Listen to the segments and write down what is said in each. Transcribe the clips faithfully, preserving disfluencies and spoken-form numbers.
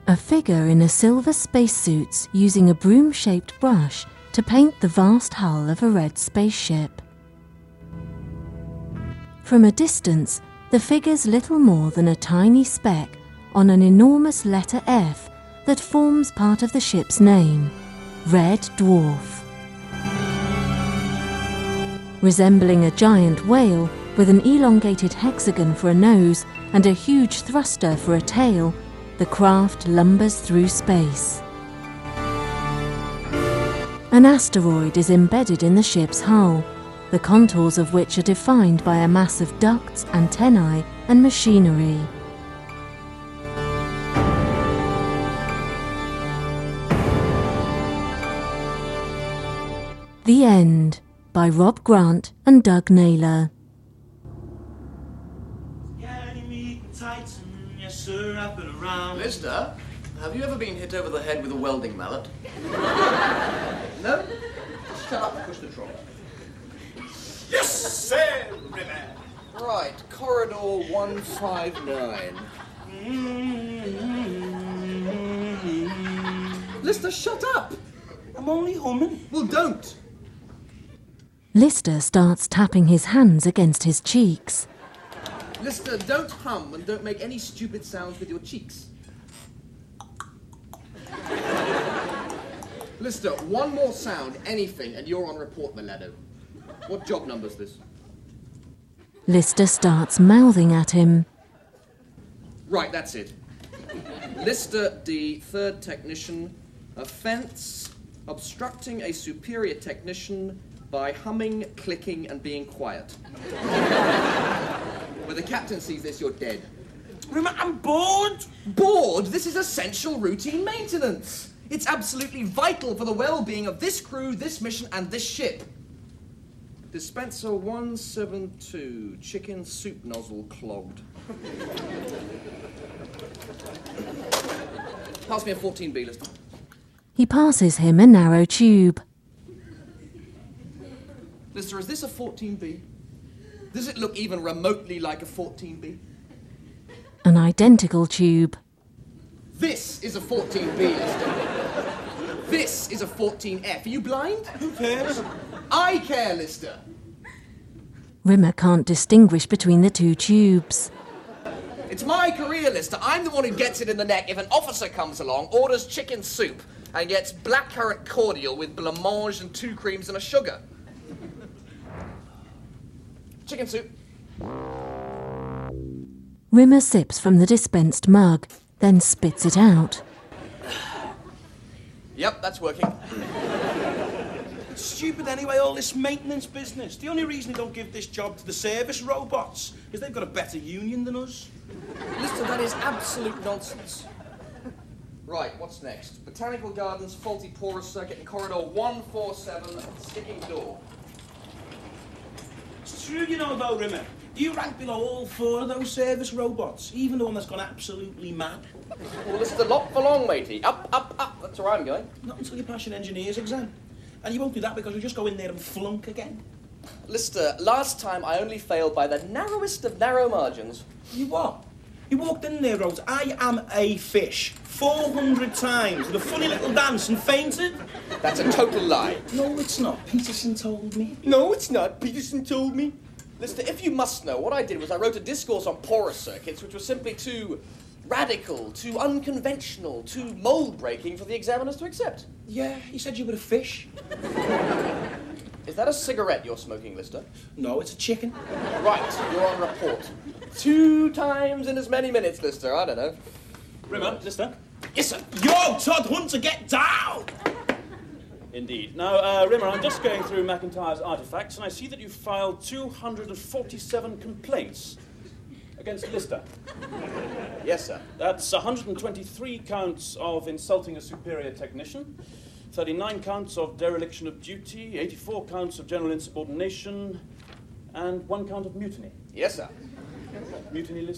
A figure in a silver spacesuit's using a broom-shaped brush to paint the vast hull of a red spaceship. From a distance, the figure's little more than a tiny speck on an enormous letter F that forms part of the ship's name, Red Dwarf. Resembling a giant whale with an elongated hexagon for a nose and a huge thruster for a tail, the craft lumbers through space. An asteroid is embedded in the ship's hull, the contours of which are defined by a mass of ducts, antennae, and machinery. The End, by Rob Grant and Doug Naylor. Lister, have you ever been hit over the head with a welding mallet? No? Shut up and push the trolley. Yes, sir, Rimmer. Right, corridor one five nine. Lister, shut up! I'm only humming. Well, don't. Lister starts tapping his hands against his cheeks. Lister, don't hum and don't make any stupid sounds with your cheeks. Lister, one more sound, anything, and you're on report, Miledo. What job number's this? Lister starts mouthing at him. Right, that's it. Lister D, third technician, offence, obstructing a superior technician by humming, clicking, and being quiet. When the captain sees this, you're dead. Rimmer, I'm bored. Bored? This is essential routine maintenance. It's absolutely vital for the well-being of this crew, this mission, and this ship. Dispenser one seven two, chicken soup nozzle clogged. Pass me a fourteen B, Lister. He passes him a narrow tube. Lister, is this a fourteen B? Does it look even remotely like a fourteen B? An identical tube. This is a fourteen B, Lister. This is a fourteen F. Are you blind? Who cares? I care, Lister. Rimmer can't distinguish between the two tubes. It's my career, Lister. I'm the one who gets it in the neck if an officer comes along, orders chicken soup, and gets blackcurrant cordial with blancmange and two creams and a sugar. Chicken soup. Rimmer sips from the dispensed mug, then spits it out. Yep, that's working. It's stupid anyway, all this maintenance business. The only reason they don't give this job to the service robots is they've got a better union than us. Lister, that is absolute nonsense. Right, what's next? Botanical Gardens, faulty porous circuit in corridor one four seven, sticking door. It's true, you know, though, Rimmer. You rank below all four of those service robots, even the one that's gone absolutely mad. Well, Lister, lock for long, matey. Up, up, up. That's where I'm going. Not until you pass your engineer's exam. And you won't do that because you'll just go in there and flunk again. Lister, last time I only failed by the narrowest of narrow margins. You what? You walked in there, wrote, I am a fish, four hundred times, with a funny little dance and fainted. That's a total lie. No, it's not. Peterson told me. No, it's not. Peterson told me. Lister, if you must know, what I did was I wrote a discourse on porous circuits, which was simply too radical, too unconventional, too mould-breaking for the examiners to accept. Yeah, he said you were a fish. Is that a cigarette you're smoking, Lister? No, it's a chicken. Right, you're on report. Two times in as many minutes, Lister. I don't know. Rimmer, Lister? Yes, sir. Yo, Todd Hunter, get down! Indeed. Now, uh, Rimmer, I'm just going through McIntyre's artifacts, and I see that you filed two hundred forty-seven complaints against Lister. Yes, sir. That's one hundred twenty-three counts of insulting a superior technician, thirty-nine counts of dereliction of duty, eighty-four counts of general insubordination, and one count of mutiny. Yes, sir. Mutiny, Lister?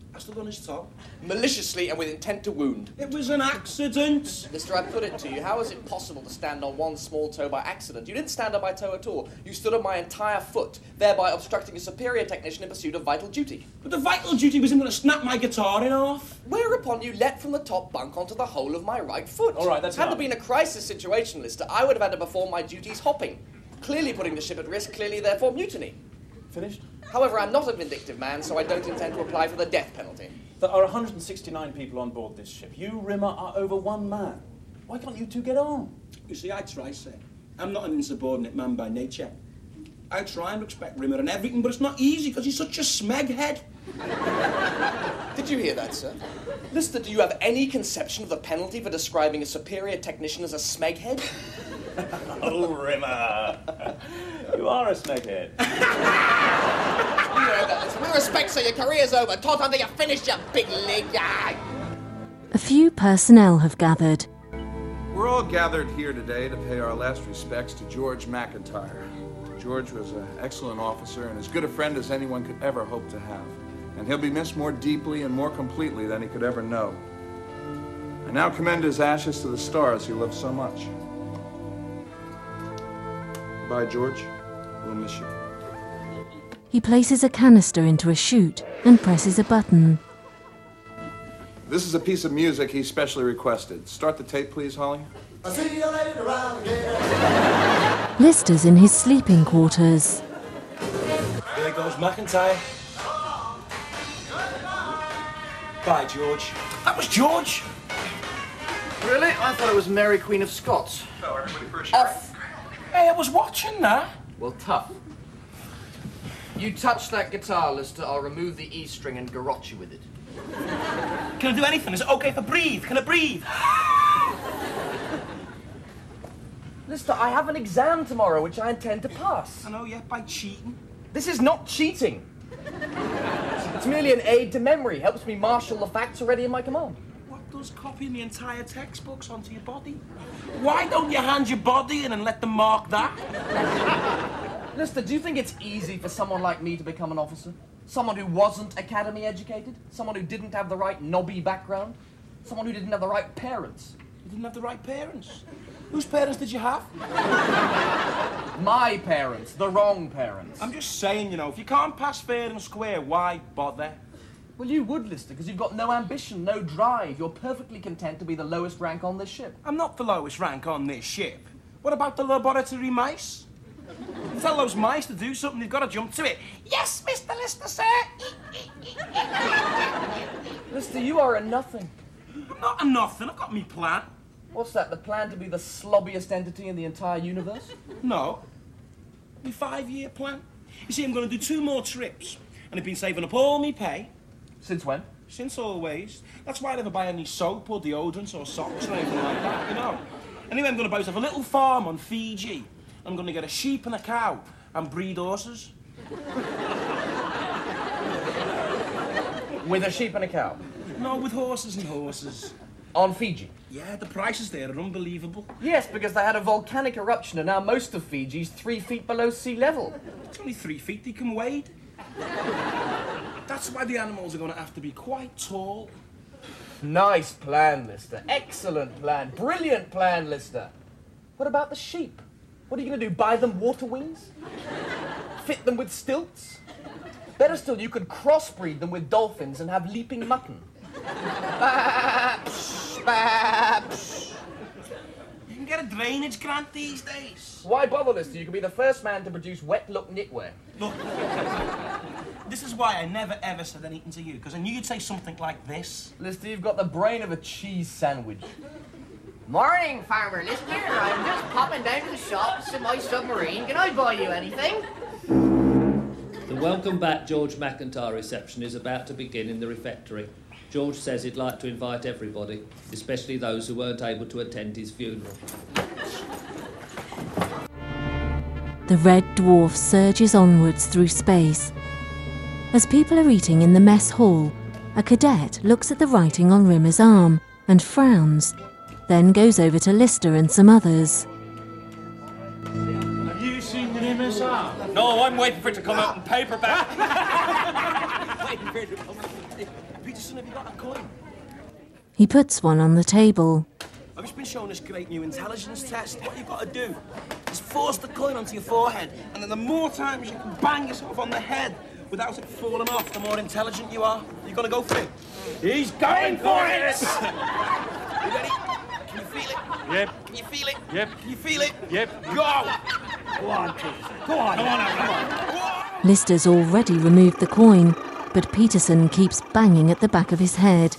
I stood on his top. Maliciously and with intent to wound. It was an accident. Mister, I put it to you, how is it possible to stand on one small toe by accident? You didn't stand on my toe at all. You stood on my entire foot, thereby obstructing a superior technician in pursuit of vital duty. But the vital duty was him going to snap my guitar in half. Whereupon you leapt from the top bunk onto the whole of my right foot. All right, that's Had enough. there been a crisis situation, Lister, I would have had to perform my duties hopping. Clearly putting the ship at risk, clearly therefore mutiny. Finished? However, I'm not a vindictive man, so I don't intend to apply for the death penalty. There are one hundred sixty-nine people on board this ship. You, Rimmer, are over one man. Why can't you two get on? You see, I try, sir. I'm not an insubordinate man by nature. I try and respect Rimmer and everything, but it's not easy because he's such a smeghead. Did you hear that, sir? Lister, do you have any conception of the penalty for describing a superior technician as a smeghead? Oh, Rimmer. You are a snakehead. You know that, Lister. With respect, sir, your career's over. Tot until you finished, you big leg. A few personnel have gathered. We're all gathered here today to pay our last respects to George McIntyre. George was an excellent officer and as good a friend as anyone could ever hope to have. And he'll be missed more deeply and more completely than he could ever know. I now commend his ashes to the stars he loved so much. Goodbye, George. We'll miss you. He places a canister into a chute and presses a button. This is a piece of music he specially requested. Start the tape, please, Holly. I'll see you later around again. Lister's in his sleeping quarters. There goes McIntyre. Bye, George. That was George. Really? I thought it was Mary, Queen of Scots. Oh, everybody first. Off. Hey, I was watching that. Well, tough. You touch that guitar, Lister, I'll remove the E string and garrote you with it. Can I do anything? Is it okay if I breathe? Can I breathe? Lister, I have an exam tomorrow which I intend to pass. I know, yeah, by cheating. This is not cheating. It's merely an aid to memory. Helps me marshal the facts already in my command. What does copying the entire textbooks onto your body? Why don't you hand your body in and let them mark that? Lister, do you think it's easy for someone like me to become an officer? Someone who wasn't academy educated? Someone who didn't have the right knobby background? Someone who didn't have the right parents? You didn't have the right parents. Whose parents did you have? My parents, the wrong parents. I'm just saying, you know, if you can't pass fair and square, why bother? Well, you would, Lister, because you've got no ambition, no drive. You're perfectly content to be the lowest rank on this ship. I'm not the lowest rank on this ship. What about the laboratory mice? You tell those mice to do something, they've got to jump to it. Yes, Mister Lister, sir. Lister, you are a nothing. I'm not a nothing. I've got me plan. What's that, the plan to be the slobbiest entity in the entire universe? No. My five-year plan. You see, I'm going to do two more trips. And I've been saving up all me pay. Since when? Since always. That's why I never buy any soap or deodorants or socks or anything like that, you know. Anyway, I'm going to buy myself a little farm on Fiji. I'm going to get a sheep and a cow and breed horses. With a sheep and a cow? No, with horses and horses. On Fiji? Yeah, the prices there are unbelievable. Yes, because they had a volcanic eruption and now most of Fiji's three feet below sea level. It's only three feet, they can wade. That's why the animals are going to have to be quite tall. Nice plan, Lister. Excellent plan. Brilliant plan, Lister. What about the sheep? What are you going to do, buy them water wings? Fit them with stilts? Better still, you could crossbreed them with dolphins and have leaping mutton. You can get a drainage grant these days. Why bother, Lister? You could be the first man to produce wet-look knitwear. Look, this is why I never ever said anything to you, because I knew you'd say something like this. Lister, you've got the brain of a cheese sandwich. Morning, Farmer Lister. I'm just popping down to the shop to see my submarine. Can I buy you anything? The Welcome Back George McIntyre reception is about to begin in the refectory. George says he'd like to invite everybody, especially those who weren't able to attend his funeral. The Red Dwarf surges onwards through space. As people are eating in the mess hall, a cadet looks at the writing on Rimmer's arm and frowns, then goes over to Lister and some others. Have you seen Rimmer's arm? No, I'm waiting for it to come out in paperback. Peterson, have you got a coin? He puts one on the table. I've just been shown this great new intelligence test. What you've got to do is force the coin onto your forehead, and then the more times you can bang yourself on the head without it falling off, the more intelligent you are. You got to go for it. He's going for it! You ready? Can you feel it? Yep. Can you feel it? Yep. Can you feel it? Yep. Go! Go on, Peterson. Go on. Come on now, come on. Lister's already removed the coin, but Peterson keeps banging at the back of his head.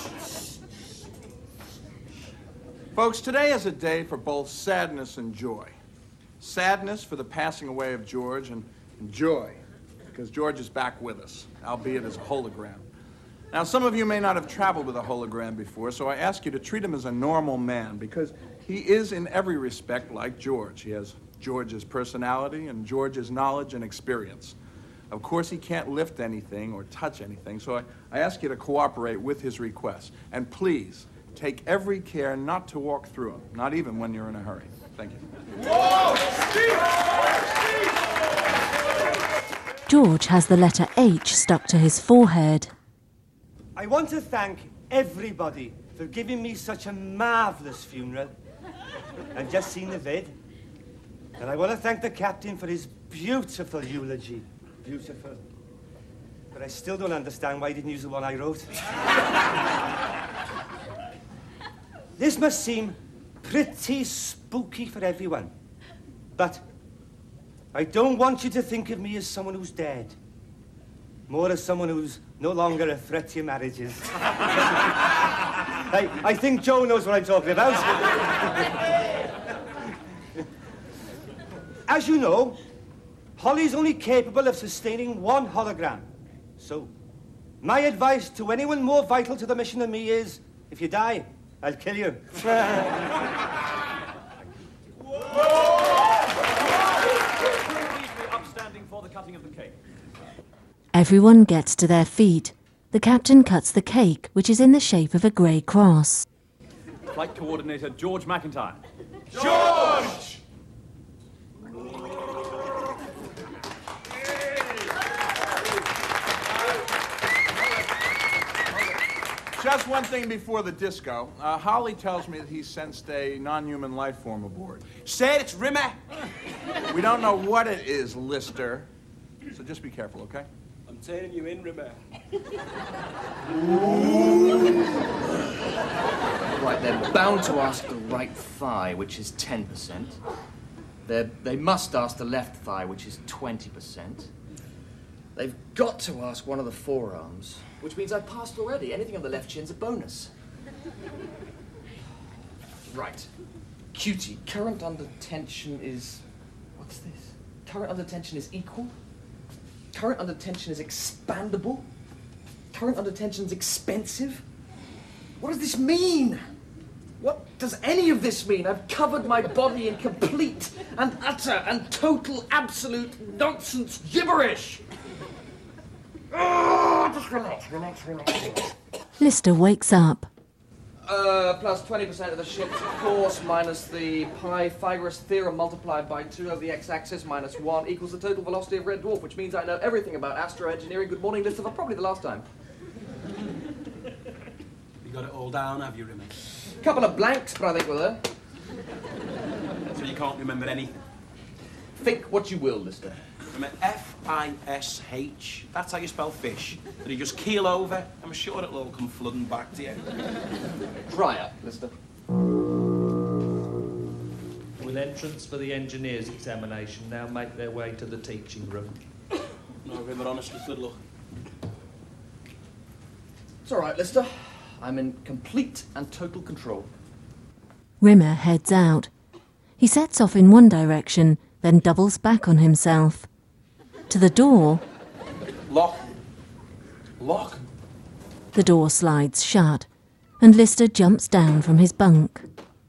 Folks, today is a day for both sadness and joy. Sadness for the passing away of George, and, and joy because George is back with us, albeit as a hologram. Now, some of you may not have traveled with a hologram before, so I ask you to treat him as a normal man, because he is in every respect like George. He has George's personality and George's knowledge and experience. Of course, he can't lift anything or touch anything, so I, I ask you to cooperate with his request. And please, take every care not to walk through them, not even when you're in a hurry. Thank you. Whoa! Steve! George has the letter H stuck to his forehead. I want to thank everybody for giving me such a marvellous funeral. I've just seen the vid. And I want to thank the captain for his beautiful eulogy. Beautiful. But I still don't understand why he didn't use the one I wrote. This must seem pretty spooky for everyone. But I don't want you to think of me as someone who's dead. More as someone who's no longer a threat to your marriages. I, I think Joe knows what I'm talking about. As you know, Holly's only capable of sustaining one hologram. So, my advice to anyone more vital to the mission than me is, if you die, I'll kill you. Upstanding for the cutting of the cake. Everyone gets to their feet. The captain cuts the cake, which is in the shape of a grey cross. Flight coordinator George McIntyre. George! Just one thing before the disco. Uh, Holly tells me that he sensed a non-human life form aboard. Said it's Rimmer. We don't know what it is, Lister. So just be careful, okay? I'm turning you in, Rimmer. Right, they're bound to ask the right thigh, which is ten percent. They're, they must ask the left thigh, which is twenty percent. They've got to ask one of the forearms, which means I've passed already. Anything on the left chin's a bonus. Right. Cutie, current under tension is... What's this? Current under tension is equal. Current under tension is expandable. Current under tension is expensive. What does this mean? What does any of this mean? I've covered my body in complete and utter and total absolute nonsense gibberish. Oh, just relax, relax, relax, relax. Lister wakes up. Uh, plus twenty percent of the ship's course minus the Pythagoras theorem multiplied by two over the x-axis minus one equals the total velocity of Red Dwarf, which means I know everything about astroengineering. Good morning, Lister, for probably the last time. You got it all down, have you, Rimmer? Couple of blanks, but I think we're there. So you can't remember anything? Think what you will, Lister. Rimmer, F I S H. That's how you spell fish. Did you just keel over? I'm sure it'll all come flooding back to you. Dry up, Lister. With entrance for the engineers examination now make their way to the teaching room. No, Rimmer, honestly, good luck. It's all right, Lister. I'm in complete and total control. Rimmer heads out. He sets off in one direction, then doubles back on himself. To the door, Lock. Lock. the door slides shut, and Lister jumps down from his bunk.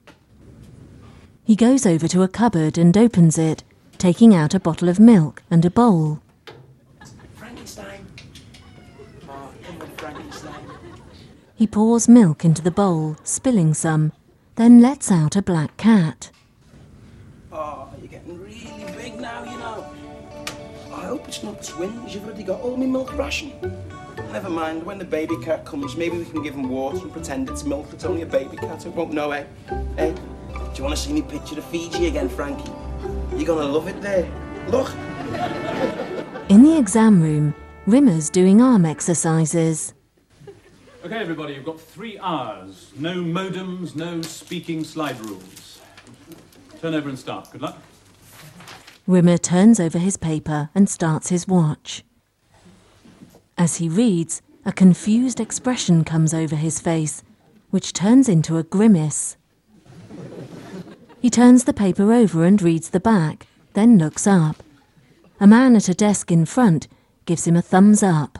He goes over to a cupboard and opens it, taking out a bottle of milk and a bowl. Frankenstein. Oh, come on, Frankenstein. He pours milk into the bowl, spilling some, then lets out a black cat. Oh, you're getting really big now, you know. I hope it's not twins. You've already got all my milk ration. Never mind, when the baby cat comes, maybe we can give him water and pretend it's milk. It's only a baby cat, it won't know, eh? Eh? Do you want to see me picture of Fiji again, Frankie? You're gonna love it there. Look. In the exam room, Rimmer's doing arm exercises. Okay, everybody, you've got three hours. No modems, no speaking slide rules. Turn over and start. Good luck. Rimmer turns over his paper and starts his watch. As he reads, a confused expression comes over his face, which turns into a grimace. He turns the paper over and reads the back, then looks up. A man at a desk in front gives him a thumbs up.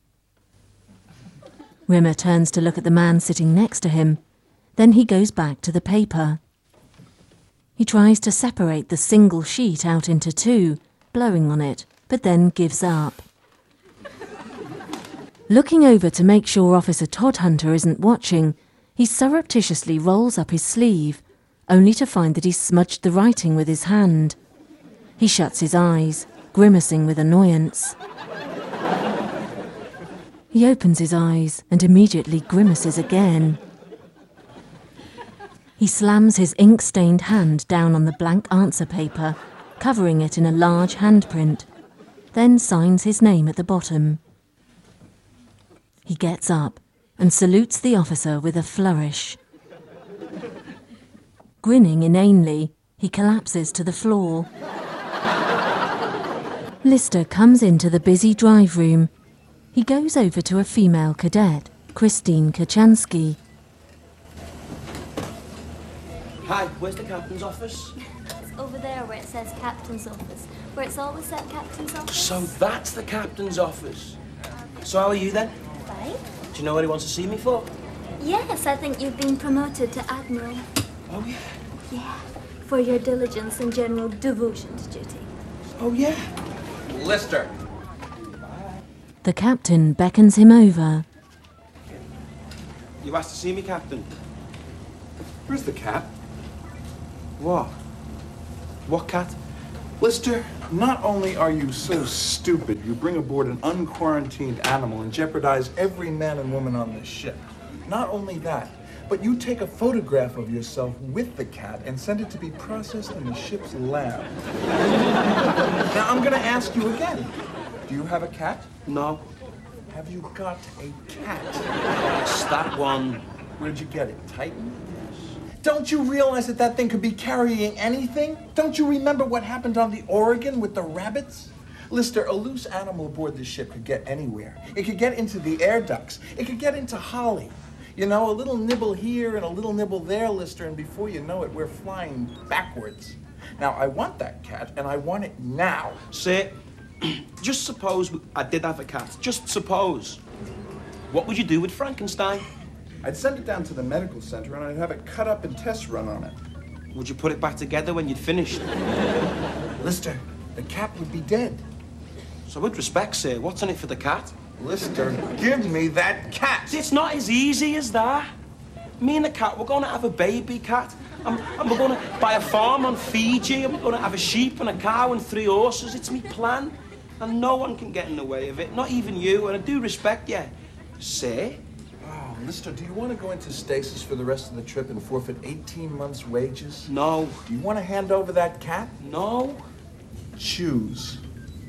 Rimmer turns to look at the man sitting next to him. Then he goes back to the paper. He tries to separate the single sheet out into two, blowing on it, but then gives up. Looking over to make sure Officer Todhunter isn't watching, he surreptitiously rolls up his sleeve, only to find that he's smudged the writing with his hand. He shuts his eyes, grimacing with annoyance. He opens his eyes and immediately grimaces again. He slams his ink-stained hand down on the blank answer paper, covering it in a large handprint, then signs his name at the bottom. He gets up and salutes the officer with a flourish. Grinning inanely, he collapses to the floor. Lister comes into the busy drive room. He goes over to a female cadet, Christine Kachansky. Hi, where's the captain's office? It's over there where it says captain's office, where it's always said captain's office. So that's the captain's office. So how are you then? Fine. Do you know what he wants to see me for? Yes, I think you've been promoted to admiral. Oh, yeah? Yeah, for your diligence and general devotion to duty. Oh, yeah? Lister. The captain beckons him over. You asked to see me, Captain? Where's the cat? What? What cat? Lister, not only are you so stupid, you bring aboard an unquarantined animal and jeopardize every man and woman on this ship. Not only that, but you take a photograph of yourself with the cat and send it to be processed in the ship's lab. Now, I'm going to ask you again. Do you have a cat? No. Have you got a cat? It's that one. Where'd you get it? Titan? Don't you realize that that thing could be carrying anything? Don't you remember what happened on the Oregon with the rabbits? Lister, a loose animal aboard the ship could get anywhere. It could get into the air ducts. It could get into Holly. You know, a little nibble here and a little nibble there, Lister, and before you know it, we're flying backwards. Now, I want that cat, and I want it now. Say, just suppose I did have a cat. Just suppose. What would you do with Frankenstein? I'd send it down to the medical center, and I'd have it cut up and test run on it. Would you put it back together when you'd finished? Lister, the cat would be dead. So with respect, sir, what's in it for the cat? Lister, give me that cat! It's not as easy as that. Me and the cat, we're going to have a baby cat. And, and we're going to buy a farm on Fiji, and we're going to have a sheep and a cow and three horses. It's me plan. And no one can get in the way of it, not even you. And I do respect you. Sir? Oh, Lister, do you want to go into stasis for the rest of the trip and forfeit eighteen months' wages? No. Do you want to hand over that cat? No. Choose.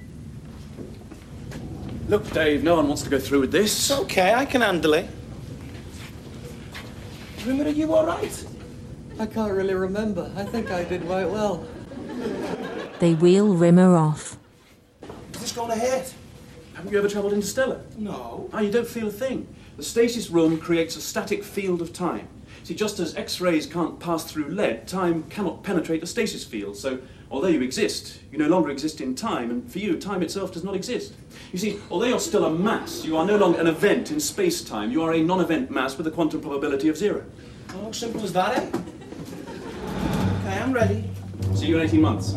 Look, Dave, no one wants to go through with this. It's okay, I can handle it. Rimmer, are you all right? I can't really remember. I think I did quite well. They wheel Rimmer off. Is this going to hurt? Haven't you ever travelled interstellar? No. Ah, you don't feel a thing. The stasis room creates a static field of time. See, just as X-rays can't pass through lead, time cannot penetrate the stasis field. So, although you exist, you no longer exist in time, and for you, time itself does not exist. You see, although you're still a mass, you are no longer an event in space-time. You are a non-event mass with a quantum probability of zero. Oh, simple as that, eh? Okay, I'm ready. See you in eighteen months.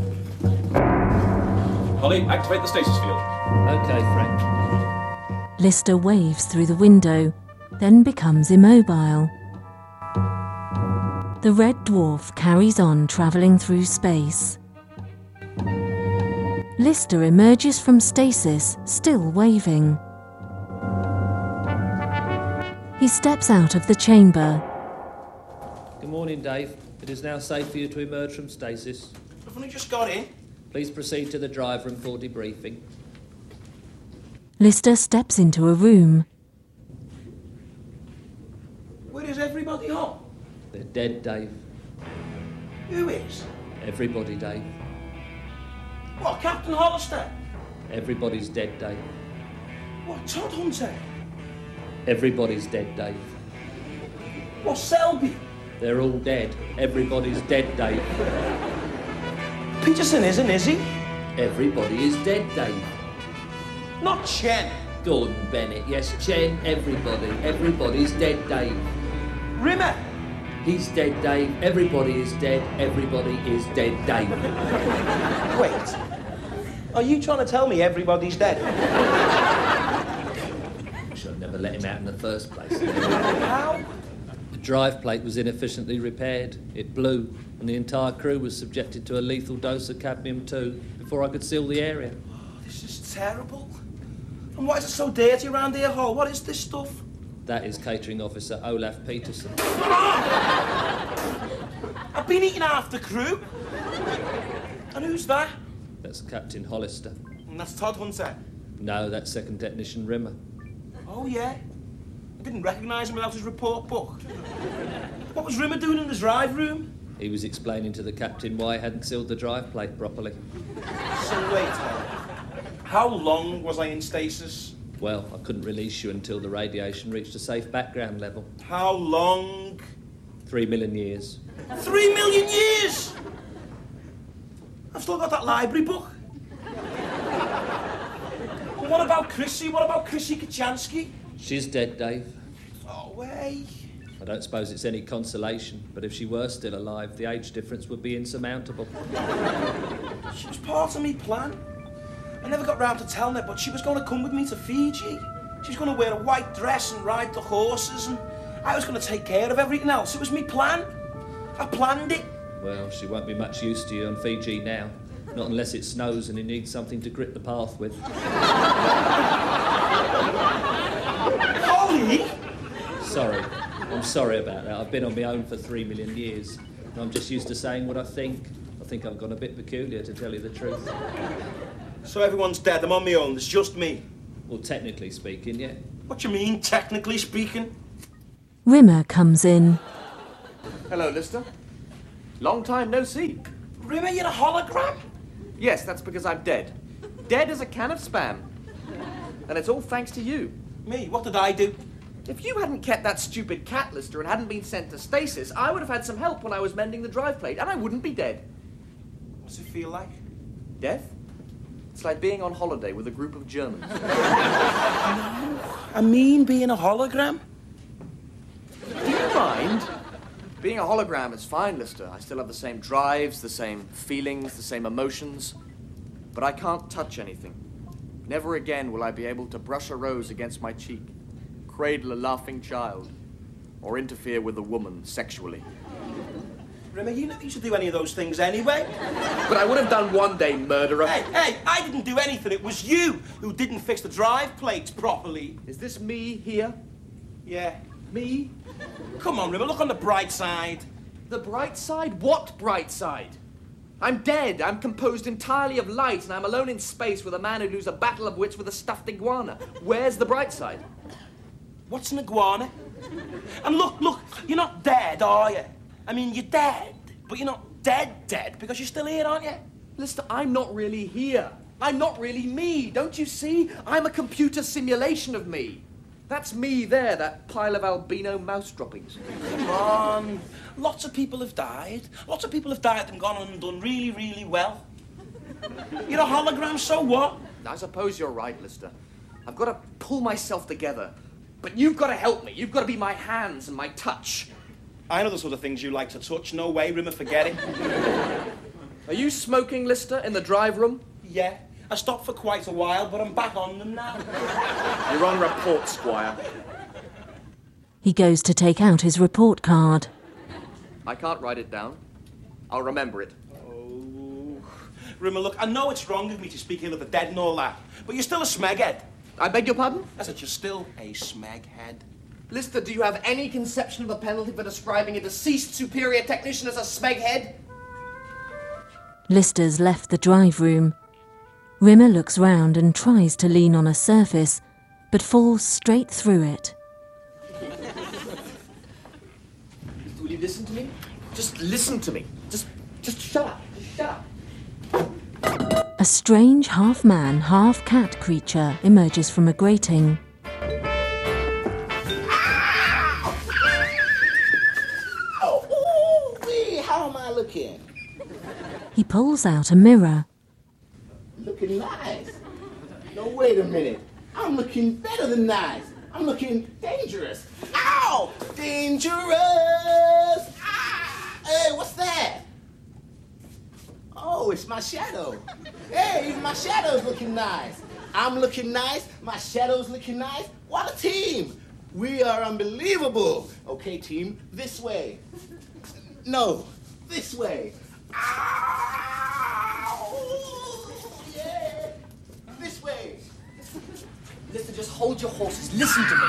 Holly, activate the stasis field. Okay, Frank. Lister waves through the window, then becomes immobile. The Red Dwarf carries on travelling through space. Lister emerges from stasis, still waving. He steps out of the chamber. Good morning, Dave. It is now safe for you to emerge from stasis. I've only just got in. Please proceed to the drive room for debriefing. Lister steps into a room. Where is everybody home? They're dead, Dave. Who is? Everybody, Dave. What, Captain Hollister? Everybody's dead, Dave. What, Todd Hunter? Everybody's dead, Dave. What, Selby? They're all dead. Everybody's dead, Dave. Peterson isn't, is he? Everybody is dead, Dave. Not Chen. Gordon Bennett, yes, Chen, everybody. Everybody's dead, Dave. Rimmer. He's dead, Dave. Everybody is dead. Everybody is dead, Dave. Wait. Are you trying to tell me everybody's dead? Should have never let him out in the first place. How? The drive plate was inefficiently repaired. It blew, and the entire crew was subjected to a lethal dose of cadmium two before I could seal the area. Oh, this is terrible. And why is it so dirty around here, Hall? What is this stuff? That is catering officer Olaf Peterson. I've been eating half the crew. And who's that? That's Captain Hollister. And that's Todd Hunter. No, that's second technician Rimmer. Oh, yeah? I didn't recognise him without his report book. What was Rimmer doing in the drive room? He was explaining to the captain why he hadn't sealed the drive plate properly. So wait, uh, how long was I in stasis? Well, I couldn't release you until the radiation reached a safe background level. How long? Three million years. Three million years? I've still got that library book. And what about Chrissy? What about Chrissy Kachansky? She's dead, Dave. Oh, way. I don't suppose it's any consolation, but if she were still alive, the age difference would be insurmountable. She was part of me plan. I never got round to telling her, but she was going to come with me to Fiji. She was going to wear a white dress and ride the horses, and I was going to take care of everything else. It was me plan. I planned it. Well, she won't be much use to you on Fiji now. Not unless it snows and you need something to grip the path with. Holly? Sorry. I'm sorry about that. I've been on my own for three million years. And I'm just used to saying what I think. I think I've gone a bit peculiar, to tell you the truth. So everyone's dead. I'm on my own. It's just me. Well, technically speaking, yeah. What do you mean, technically speaking? Rimmer comes in. Hello, Lister. Long time no see. Rimmer, you're a hologram? Yes, that's because I'm dead. Dead as a can of Spam. And it's all thanks to you. Me? What did I do? If you hadn't kept that stupid cat, Lister, and hadn't been sent to stasis, I would have had some help when I was mending the drive plate, and I wouldn't be dead. What's it feel like? Death? It's like being on holiday with a group of Germans. No, I mean being a hologram. Do you mind? Being a hologram is fine, Lister. I still have the same drives, the same feelings, the same emotions. But I can't touch anything. Never again will I be able to brush a rose against my cheek, cradle a laughing child, or interfere with a woman sexually. Rimmer, you didn't used to do any of those things anyway. But I would have done one day, murderer. Hey, hey, I didn't do anything. It was you who didn't fix the drive plates properly. Is this me here? Yeah. Me? Come on, Rimmer, look on the bright side. The bright side? What bright side? I'm dead. I'm composed entirely of light, and I'm alone in space with a man who'd lose a battle of wits with a stuffed iguana. Where's the bright side? What's an iguana? And look, look, you're not dead, are you? I mean, you're dead, but you're not dead dead because you're still here, aren't you? Lister, I'm not really here. I'm not really me. Don't you see? I'm a computer simulation of me. That's me there, that pile of albino mouse droppings. Come on. Lots of people have died. Lots of people have died and gone on and done really, really well. You're a hologram, so what? I suppose you're right, Lister. I've got to pull myself together. But you've got to help me. You've got to be my hands and my touch. I know the sort of things you like to touch. No way, Rimmer, forget it. Are you smoking, Lister, in the drive room? Yeah. I stopped for quite a while, but I'm back on them now. You're on report, Squire. He goes to take out his report card. I can't write it down. I'll remember it. Oh. Rimmer, look, I know it's wrong of me to speak ill of the dead and all that, but you're still a smeghead. I beg your pardon? I said you're still a smeghead. Lister, do you have any conception of the penalty for describing a deceased superior technician as a smeghead? Lister's left the drive room. Rimmer looks round and tries to lean on a surface, but falls straight through it. Will you listen to me? Just listen to me. Just, just shut up. Just shut up. A strange half-man, half-cat creature emerges from a grating. Oh, ooh-wee, how am I looking? He pulls out a mirror. Looking nice. No, wait a minute. I'm looking better than nice. I'm looking dangerous. Ow! Dangerous! Ah! Hey, what's that? Oh, it's my shadow. Hey, even my shadow's looking nice. I'm looking nice. My shadow's looking nice. What a team! We are unbelievable. Okay, team, this way. No, this way. Ow! Yeah! This way. Lister, just hold your horses. Listen to me.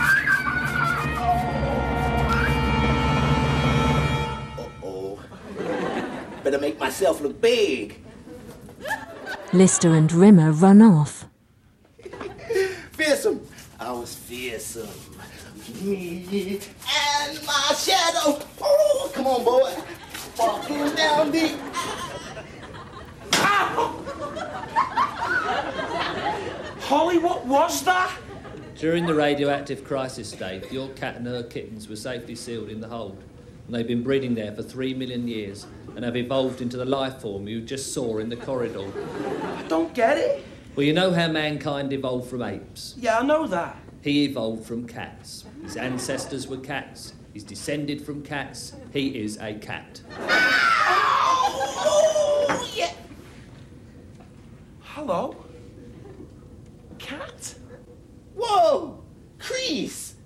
Uh-oh. Better make myself look big. Lister and Rimmer run off. Fearsome. I was fearsome. Me and my shadow. Oh, come on, boy. Walking down the... Ow! Holly, what was that? During the radioactive crisis state, your cat and her kittens were safely sealed in the hold. And they've been breeding there for three million years and have evolved into the life form you just saw in the corridor. I don't get it. Well, you know how mankind evolved from apes? Yeah, I know that. He evolved from cats. His ancestors were cats. He's descended from cats. He is a cat. Oh, yeah. Hello? Cat? Whoa! Crease!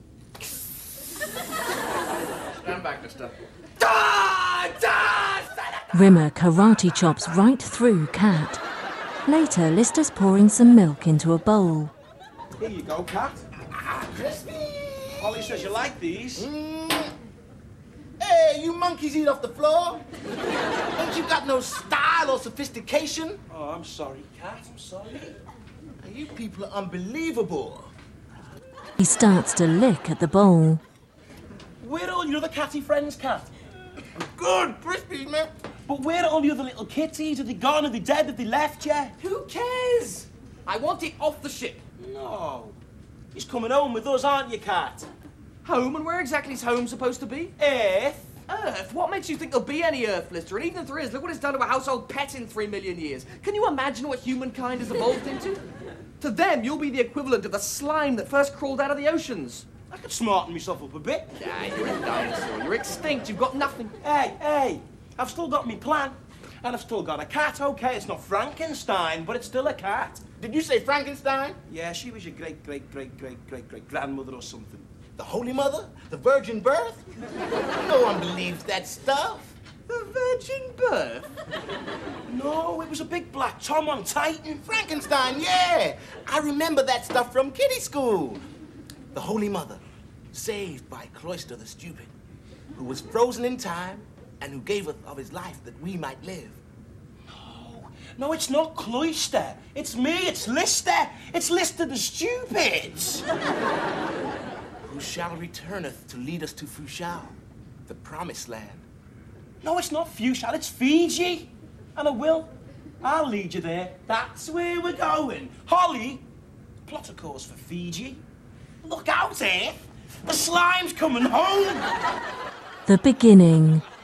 Stand back, Lister. Da, da, Rimmer karate chops right through Cat. Later, Lister's pouring some milk into a bowl. Here you go, Cat. Ah, crispy! Holly says you like these. Mm. Hey, you monkeys eat off the floor? Ain't you got no style or sophistication? Oh, I'm sorry, Cat. I'm sorry. You people are unbelievable. He starts to lick at the bowl. Where are all your other catty friends, Cat? Good, crispy, man. But where are all the other little kitties? Are they gone? Are they dead? Have they left yet? Who cares? I want it off the ship. No. He's coming home with us, aren't you, Cat? Home? And where exactly is home supposed to be? Earth. Earth? What makes you think there'll be any Earth, Lister? And even if there is, look what it's done to a household pet in three million years. Can you imagine what humankind has evolved into? To them, you'll be the equivalent of the slime that first crawled out of the oceans. I could smarten myself up a bit. Yeah, you're a dinosaur. You're extinct. You've got nothing. Hey, hey, I've still got me plan. And I've still got a cat, okay? It's not Frankenstein, but it's still a cat. Did you say Frankenstein? Yeah, she was your great, great, great, great, great, great grandmother or something. The Holy Mother? The Virgin Birth? No one believes that stuff. The Virgin Birth? No, it was a big black Tom on Titan. Frankenstein, yeah. I remember that stuff from kiddie school. The Holy Mother, saved by Cloister the Stupid, who was frozen in time and who gave us of his life that we might live. No, no, it's not Cloister. It's me, it's Lister. It's Lister the Stupid. Who shall returneth to lead us to Fushal, the promised land. No, it's not Fushal, it's Fiji. And I will. I'll lead you there. That's where we're going. Holly, plot a course for Fiji. Look out, Earth. The slime's coming home. The beginning.